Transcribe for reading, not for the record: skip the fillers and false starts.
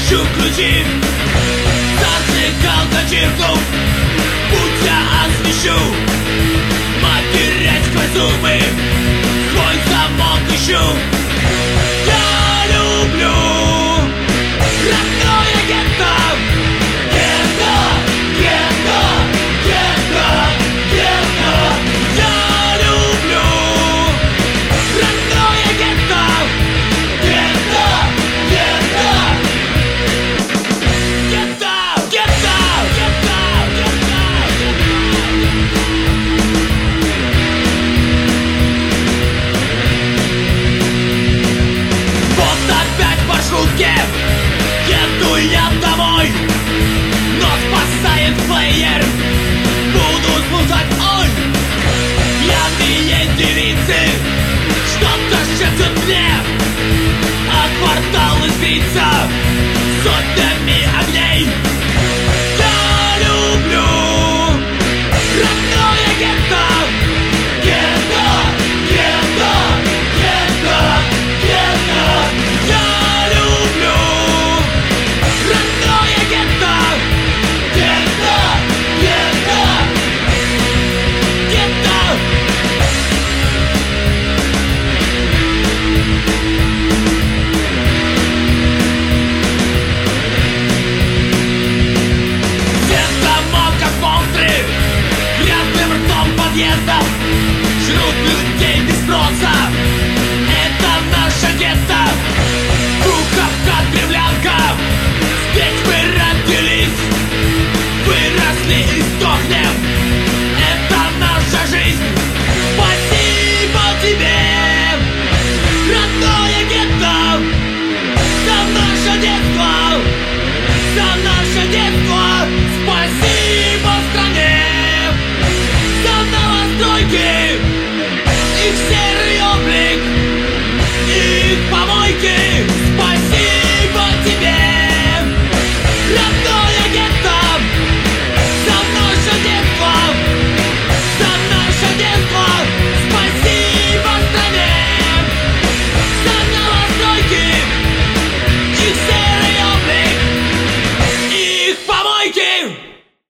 ищу ключи, зажигалка чиркнув, путь я освещу. Матерять сквозь зубы свой замок ищу. Я люблю родное гетто, гетто, гетто, гетто, гетто. Я люблю родное гетто, гетто, гетто, гетто, гетто, гетто, гетто. Вот опять в маршрутке еду я домой, но спасает плеер, буду слушать ой. Пьяные девицы что-то шепчут мне, а квартал искрится сотнями огней. Я люблю родное гетто, гетто, гетто, гетто, гетто. Я люблю родное гетто, гетто, гетто, гетто. Все дома как монстры, грязным ртом подъездов жрут людей без спроса. Это наша гетто, Жуковка, Кремль.